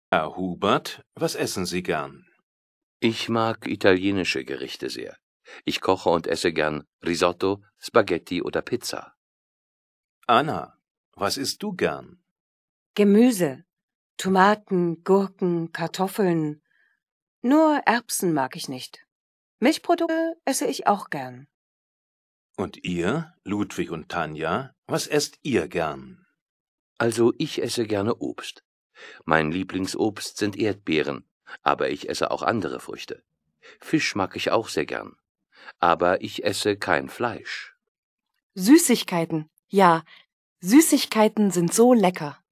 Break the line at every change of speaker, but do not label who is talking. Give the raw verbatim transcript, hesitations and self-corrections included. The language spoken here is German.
Herr Hubert, was essen Sie gern?
Ich mag italienische Gerichte sehr. Ich koche und esse gern Risotto, Spaghetti oder Pizza.
Anna, was isst du gern?
Gemüse. Tomaten, Gurken, Kartoffeln. Nur Erbsen mag ich nicht. Milchprodukte esse ich auch gern.
Und ihr, Ludwig und Tanja, was esst ihr gern?
Also ich esse gerne Obst. Mein Lieblingsobst sind Erdbeeren, aber ich esse auch andere Früchte. Fisch mag ich auch sehr gern, aber ich esse kein Fleisch.
Süßigkeiten. Ja, Süßigkeiten sind so lecker.